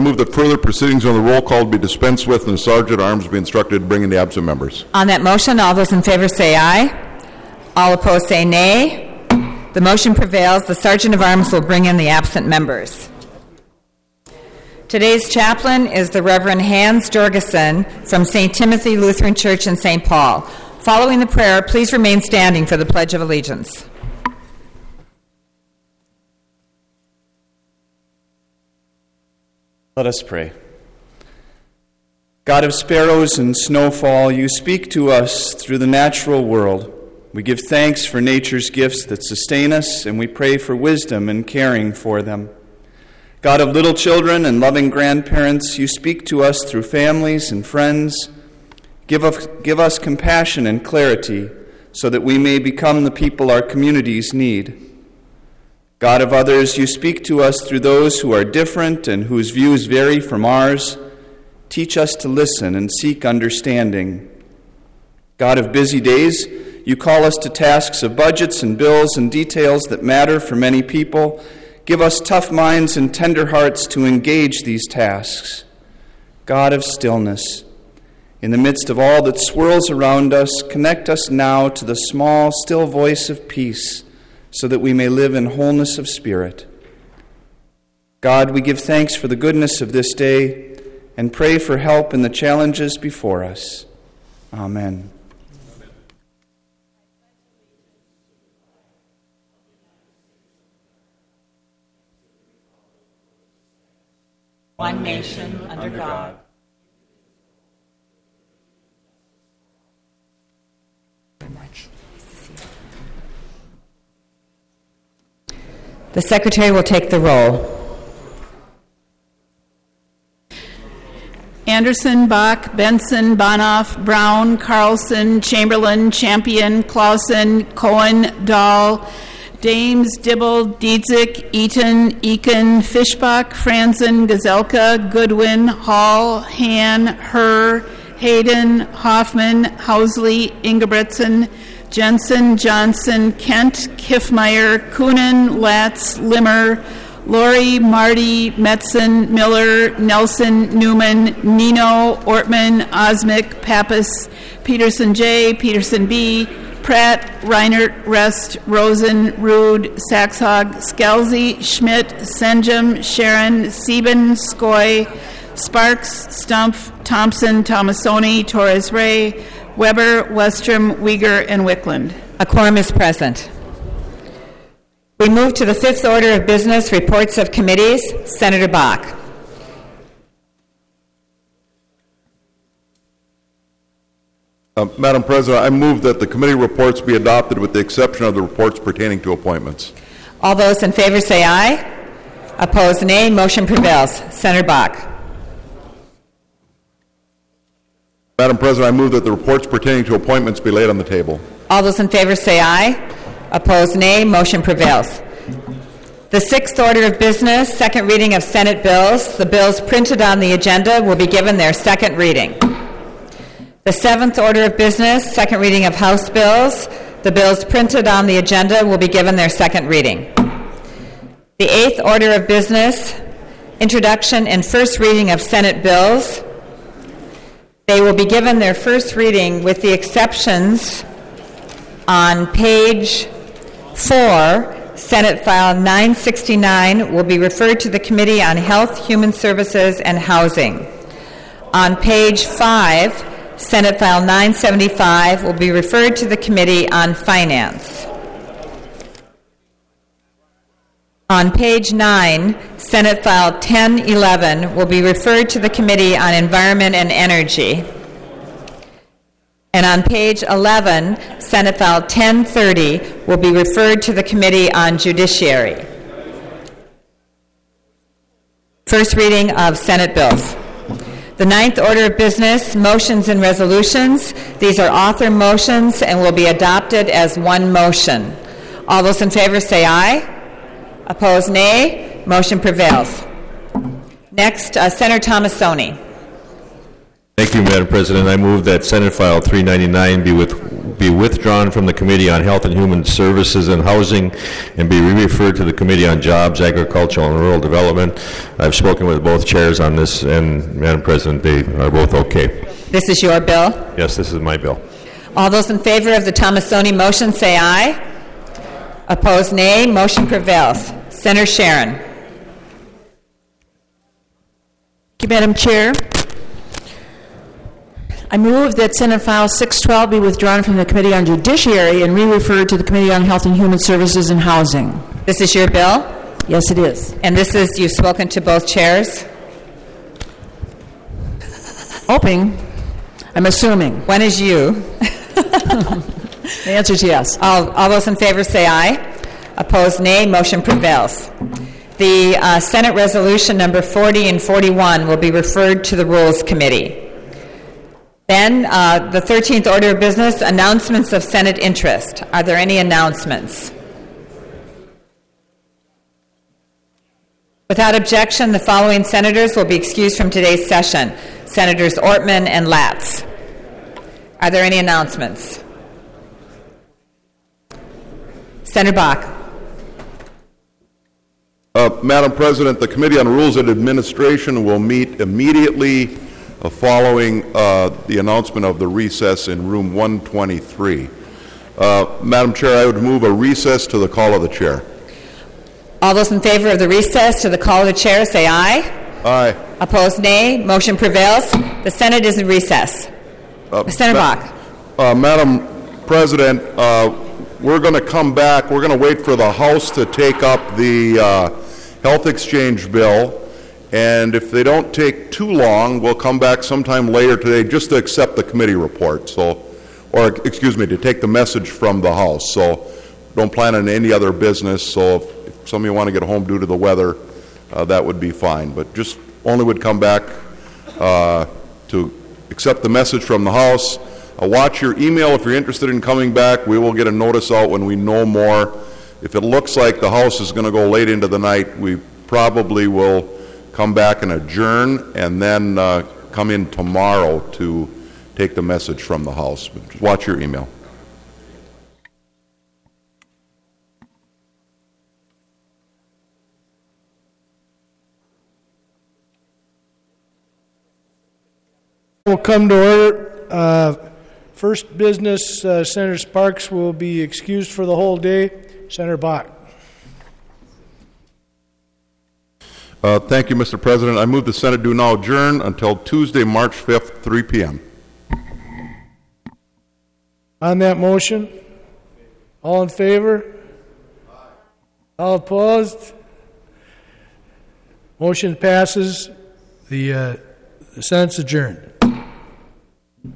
move that further proceedings on the roll call be dispensed with and the Sergeant at Arms be instructed to bring in the absent members. On that motion, all those in favor say aye. All opposed say nay. The motion prevails. The Sergeant of Arms will bring in the absent members. Today's chaplain is the Reverend Hans Jorgensen from St. Timothy Lutheran Church in St. Paul. Following the prayer, please remain standing for the Pledge of Allegiance. Let us pray. God of sparrows and snowfall, you speak to us through the natural world. We give thanks for nature's gifts that sustain us, and we pray for wisdom in caring for them. God of little children and loving grandparents, you speak to us through families and friends. Give us compassion and clarity so that we may become the people our communities need. God of others, you speak to us through those who are different and whose views vary from ours. Teach us to listen and seek understanding. God of busy days, you call us to tasks of budgets and bills and details that matter for many people. Give us tough minds and tender hearts to engage these tasks. God of stillness, in the midst of all that swirls around us, connect us now to the small, still voice of peace, so that we may live in wholeness of spirit. God, we give thanks for the goodness of this day and pray for help in the challenges before us. Amen. One nation under God. The Secretary will take the roll. Anderson, Bach, Benson, Bonoff, Brown, Carlson, Chamberlain, Champion, Clausen, Cohen, Dahl, Dames, Dibble, Dietzick, Eaton, Eakin, Fischbach, Franzen, Gazelka, Goodwin, Hall, Han, Herr, Hayden, Hoffman, Housley, Ingebretson, Jensen, Johnson, Kent, Kiffmeyer, Coonan, Latz, Limmer, Lori, Marty, Metzen, Miller, Nelson, Newman, Nino, Ortman, Osmick, Pappas, Peterson J., Peterson B., Pratt, Reinert, Rest, Rosen, Rude, Saxhog, Scalzi, Schmidt, Senjem, Sharon, Sieben, Skoy, Sparks, Stumpf, Thompson, Tomasoni, Torres Ray, Weber, Westrom, Uyghur, and Wickland. A quorum is present. We move to the fifth order of business, reports of committees. Senator Bach. Madam President, I move that the committee reports be adopted with the exception of the reports pertaining to appointments. All those in favor say aye. Opposed, nay. Motion prevails. Senator Bach. Madam President, I move that the reports pertaining to appointments be laid on the table. All those in favor say aye. Opposed, nay. Motion prevails. The sixth order of business, second reading of Senate bills. The bills printed on the agenda will be given their second reading. The seventh order of business, second reading of House bills. The bills printed on the agenda will be given their second reading. The eighth order of business, introduction and first reading of Senate bills. They will be given their first reading with the exceptions on page 4. Senate File 969 will be referred to the Committee on Health, Human Services, and Housing. On page 5, Senate File 975 will be referred to the Committee on Finance. On page 9, Senate File 1011 will be referred to the Committee on Environment and Energy. And on page 11, Senate File 1030 will be referred to the Committee on Judiciary. First reading of Senate bills. The ninth order of business, motions and resolutions. These are author motions and will be adopted as one motion. All those in favor say aye. Opposed, nay. Motion prevails. Next, Senator Tomasoni. Thank you, Madam President. I move that Senate File 399 be be withdrawn from the Committee on Health and Human Services and Housing and be referred to the Committee on Jobs, Agricultural, and Rural Development. I've spoken with both chairs on this, and Madam President, they are both okay. This is your bill. Yes, this is my bill. All those in favor of the Tomassoni motion say aye. Opposed, nay. Motion prevails. Senator Sharon. Thank you, Madam Chair. I move that Senate File 612 be withdrawn from the Committee on Judiciary and re-referred to the Committee on Health and Human Services and Housing. This is your bill? Yes, it is. And this is, you've spoken to both chairs? Hoping. I'm assuming. When is you? The answer is yes. All those in favor say aye. Opposed, nay. Motion prevails. The Senate Resolution number 40 and 41 will be referred to the Rules Committee. Then, the 13th order of business, announcements of Senate interest. Are there any announcements? Without objection, the following senators will be excused from today's session. Senators Ortman and Latz. Are there any announcements? Senator Bach. Madam President, the Committee on Rules and Administration will meet immediately following the announcement of the recess in room 123. Madam Chair, I would move a recess to the call of the chair. All those in favor of the recess to the call of the chair say aye. Aye. Opposed, nay. Motion prevails. The Senate is in recess. Senator Bach. Madam President, we're going to come back. We're going to wait for the House to take up the health exchange bill, and if they don't take too long, we'll come back sometime later today just to accept the committee report. To take the message from the House. So don't plan on any other business. So if some of you want to get home due to the weather, that would be fine. But just only would come back to accept the message from the House. Watch your email if you're interested in coming back. We will get a notice out when we know more. If it looks like the House is going to go late into the night, we probably will come back and adjourn and then come in tomorrow to take the message from the House. But just watch your email. We'll come to order. First business, Senator Sparks will be excused for the whole day. Senator Bach. Thank you, Mr. President. I move the Senate do now adjourn until Tuesday, March 5th, 3 p.m. On that motion, all in favor? All opposed? Motion passes. The Senate's adjourned.